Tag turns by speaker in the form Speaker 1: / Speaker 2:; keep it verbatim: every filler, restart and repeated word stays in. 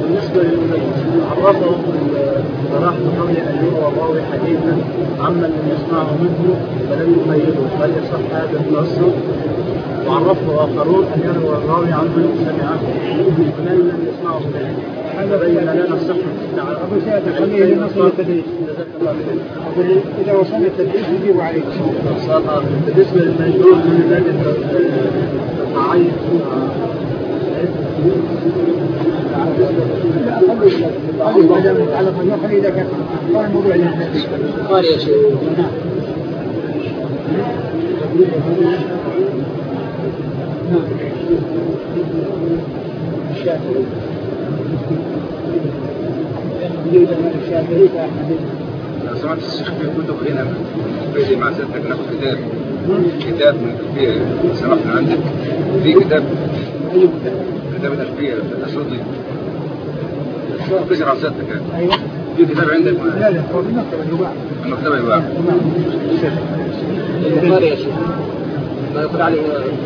Speaker 1: بالنسبة للعرافة صراحة قول أيوب والراوي حديثا عمن لم يسمعه منه ولم يقيده، هل يصح هذا النص؟ وعرفه آخرون أن يروى الراوي عمن سمعه ولم لم يسمعه منه. هذا بين لنا الصحة.
Speaker 2: أبو سعد خليه لنصل التدريس. إذا وصلنا التدريس يجيب عليك.
Speaker 1: بالنسبة للمجهول من الذي تعين
Speaker 2: على خليه إذا كان قال موضوع التدريس.
Speaker 1: قال يا شيخ.
Speaker 2: الشافعي
Speaker 3: لو سمعت الشيخ في كتب هنا في مع سيادتك ناخد كتاب كتاب من التلفية سمحنا عندك في كتاب كتاب التلفية الأسودي تجرى سيادتك
Speaker 2: أيوة
Speaker 3: في كتاب عندك
Speaker 2: لا لا هو المكتبة يباع
Speaker 3: المكتبة يباع
Speaker 1: يا شيخ ما يقول عليه